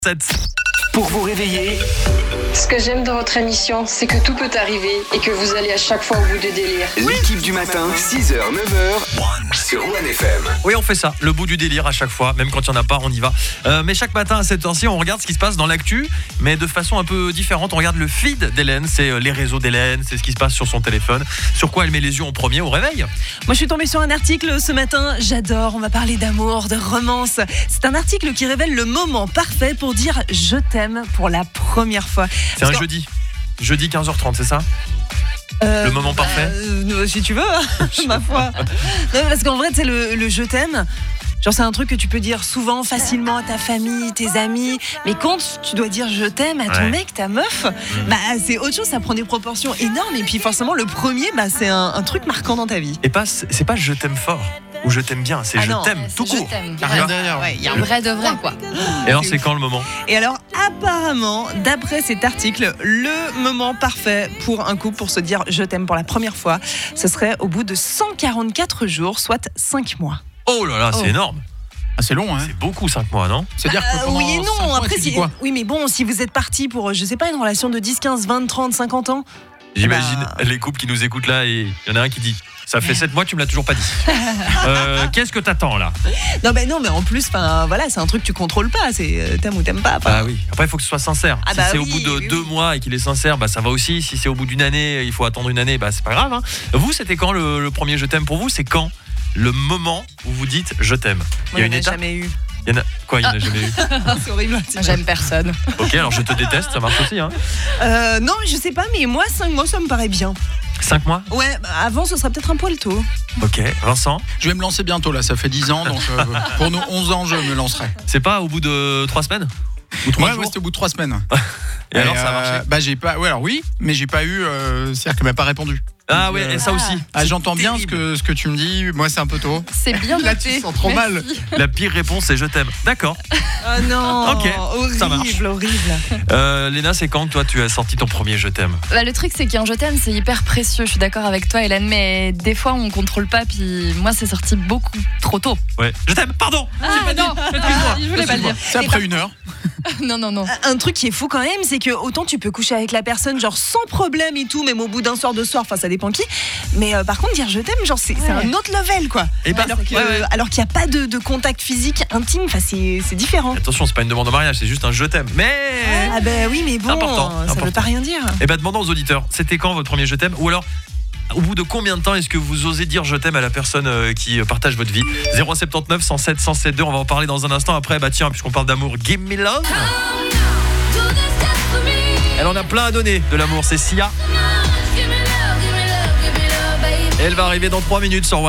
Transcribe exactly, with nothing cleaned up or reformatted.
sept. Pour vous réveiller. Ce que j'aime dans votre émission, c'est que tout peut arriver et que vous allez à chaque fois au bout du délire. L'équipe du matin, six heures neuf heures sur One F M. Oui, on fait ça, le bout du délire à chaque fois, même quand il n'y en a pas, on y va. Euh, mais chaque matin à cette heure-ci, on regarde ce qui se passe dans l'actu, mais de façon un peu différente. On regarde le feed d'Hélène, c'est les réseaux d'Hélène, c'est ce qui se passe sur son téléphone. Sur quoi elle met les yeux en premier au réveil. Moi, je suis tombée sur un article ce matin, j'adore, on va parler d'amour, de romance. C'est un article qui révèle le moment parfait pour dire « je t'aime » pour la première fois. C'est Parce un jeudi. Jeudi quinze heures trente, c'est ça? Euh, Le moment bah, parfait euh, Si tu veux, ma foi. Non, parce qu'en vrai, c'est le, le je t'aime. Genre, c'est un truc que tu peux dire souvent, facilement à ta famille, tes amis. Mais quand tu dois dire je t'aime à ton Ouais. mec, ta meuf, bah, c'est autre chose, ça prend des proportions énormes. Et puis, forcément, le premier, bah, c'est un, un truc marquant dans ta vie. Et pas, c'est pas je t'aime fort ou je t'aime bien, c'est Ah je non, t'aime tout Je court. t'aime. Y a rien derrière. Ouais, il y a un vrai de vrai, quoi. Et alors, c'est quand le moment? Et alors, apparemment, d'après cet article, le moment parfait pour un couple pour se dire je t'aime pour la première fois, ce serait au bout de cent quarante-quatre jours, soit cinq mois. Oh là là, c'est Oh. énorme. Ah, c'est long, hein. C'est beaucoup, cinq mois, non? C'est-à-dire que Euh, pendant oui et cinq non, mois, après, tu dis si, quoi oui, mais bon, si vous êtes parti pour, je sais pas, une relation de dix, quinze, vingt, trente, cinquante ans. J'imagine Bah. les couples qui nous écoutent là et il y en a un qui dit ça fait sept mois, tu me l'as toujours pas dit. Euh, Qu'est-ce que t'attends là? Non, ben non, mais en plus, enfin, voilà, c'est un truc que tu contrôles pas, c'est euh, t'aimes ou t'aimes pas. enfin. Bah oui. Après, il faut que ce soit sincère. Ah si bah c'est au oui, bout de oui, deux oui. mois et qu'il est sincère, bah ça va aussi. Si c'est au bout d'une année, il faut attendre une année, bah c'est pas grave. Hein. Vous, c'était quand le, le premier je t'aime pour vous? C'est quand le moment où vous dites je t'aime? Il y a Moi, une j'en ai étape. jamais eu. Il y en a quoi? Il y en a jamais eu. C'est horrible. J'aime personne. Ok, alors je te déteste, ça marche aussi. Hein. Euh, non, je sais pas, mais moi, cinq mois, ça me paraît bien. Cinq mois. Ouais, bah, avant, ce serait peut-être un poil tôt. Ok. Vincent, Je vais me lancer bientôt, là, ça fait dix ans, donc euh, pour nos onze ans, je me lancerai. c'est pas au bout de trois semaines ou trois Ouais, jours? ouais, c'était au bout de trois semaines. Et, alors ça a euh, marché? Bah, j'ai pas. Ouais, alors oui, mais j'ai pas eu. euh, C'est-à-dire qu'elle m'a pas répondu. Ah ouais, et ça aussi. Ah, j'entends bien ce terrible. que, ce que tu me dis. Moi, c'est un peu tôt. C'est bien Là, tu noté. te sens trop Merci. mal. La pire réponse, c'est je t'aime. D'accord. Oh non, Ok, ça marche. horrible, horrible. Euh, Léna, c'est quand que toi tu as sorti ton premier je t'aime? Bah, le truc, c'est qu'un je t'aime, c'est hyper précieux. Je suis d'accord avec toi, Hélène, mais des fois, on contrôle pas. Puis moi, c'est sorti beaucoup trop tôt. Ouais. Je t'aime, pardon. Ah non, ah, je voulais pas le dire. C'est après une heure. Non, non, non. Un truc qui est fou quand même, c'est que autant tu peux coucher avec la personne genre sans problème et tout, même au bout d'un soir, deux soirs, enfin ça dépend qui. Mais euh, par contre dire je t'aime, genre c'est c'est Ouais. un autre level quoi. Et bah, alors que- ouais, ouais. alors qu'il n'y a pas de, de contact physique intime, enfin c'est c'est différent. Attention, c'est pas une demande en mariage, c'est juste un je t'aime. Mais. Ah ben oui, mais bon, Important, ça important. veut pas rien dire. Eh ben, demandons aux auditeurs, c'était quand votre premier je t'aime? Ou alors, au bout de combien de temps est-ce que vous osez dire je t'aime à la personne euh, qui euh, partage votre vie? Zéro sept neuf, cent sept, cent sept deux, on va en parler dans un instant. Après, bah tiens, puisqu'on parle d'amour, Give Me Love. Elle en a plein à donner de l'amour, c'est Sia. Et elle va arriver dans trois minutes sur